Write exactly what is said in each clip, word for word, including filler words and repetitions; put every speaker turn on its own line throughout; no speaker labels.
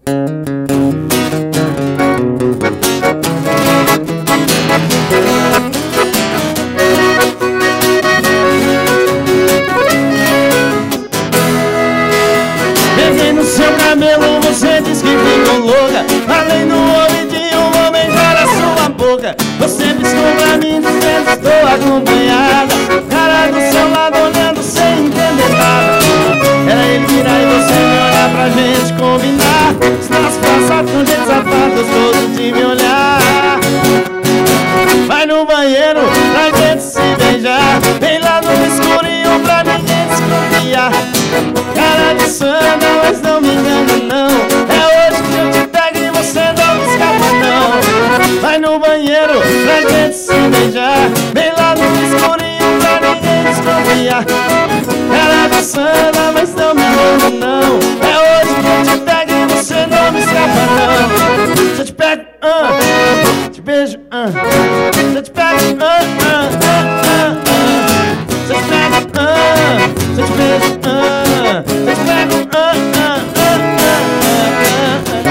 Beijei no seu cabelo, você diz que ficou louca. Falei no ouvidinho, vou beijar a sua boca. Você piscou pra mim dizendo estou acompanhada. Cara do seu lado olhando sem entender nada. Era ele virar e você me olhar pra gente combinar. Os nossos passados com jeito safado, gostoso de me olhar. Vai no banheiro pra gente se beijar. Vem lá no escurinho pra ninguém desconfiar. Cara de santa, mas não me engana não. É hoje que eu te pego e você não me escapa não. Vai no banheiro pra gente se beijar. Vem lá no escurinho pra ninguém desconfiar. Cara de santa, mas não me engana não. É hoje que eu te pego e você não me escapa não. Se eu te pego, ah, te beijo, ah. Se eu te pego, ah, ah, ah, ah, ah. Se eu te pego, ah, se eu te beijo, ah. Se eu te pego, ah, ah, ah, ah, ah,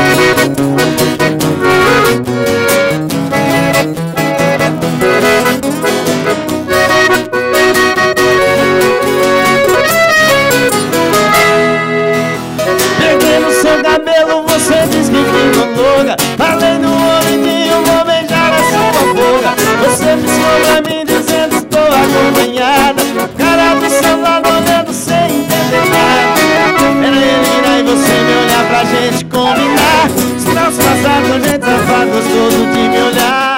Peguei no seu cabelo, você diz que ficou louca. Falei no ouvidinho, vou beijar a sua boca. Você piscou pra mim dizendo estou acompanhada. Cara do seu lado olhando sem entender nada. Era ele virar e você me olhar pra gente combinar. Os nossos passados com gente safado, gostoso de me olhar.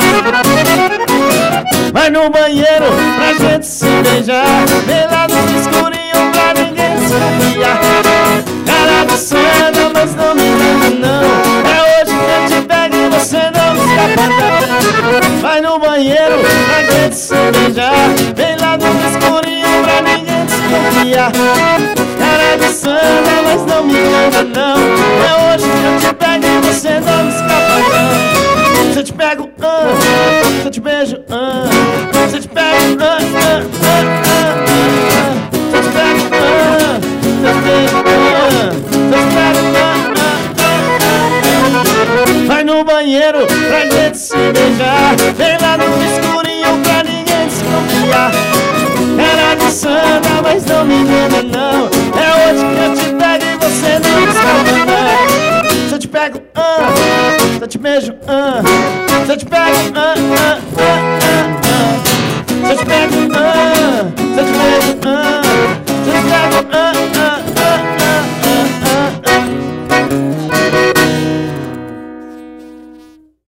Vai no banheiro pra gente se beijar. Vem lá no escurinho pra ninguém desconfiar. Cara do sonho, mas não me engana não. É hoje que eu te pego e você não me escapa não. Vai no banheiro pra gente se beijar. Vem lá no escurinho pra ninguém desconfiar. Cara de sonho, mas não me engana não. É hoje que eu te pego e você não me escapa não. Se eu te pego, ah, se eu te beijo, ah. Se eu te pego, ah, ah, ah, ah, ah. Se eu te pego, ah, se eu te beijo, ah. Se eu te pego, ah, ah, ah, ah. Vai no banheiro pra gente se beijar. Vem lá no escurinho pra ninguém desconfiar. Era de santa, mas não me engana não. É hoje que eu te pego e você não me escapa não. Se eu te pego, ah, se eu te beijo, ah. Se eu te pego, ah, ah, ah, ah, ah. Se eu te pego, ah, se eu te beijo, ah. Se eu te pego, ah, ah,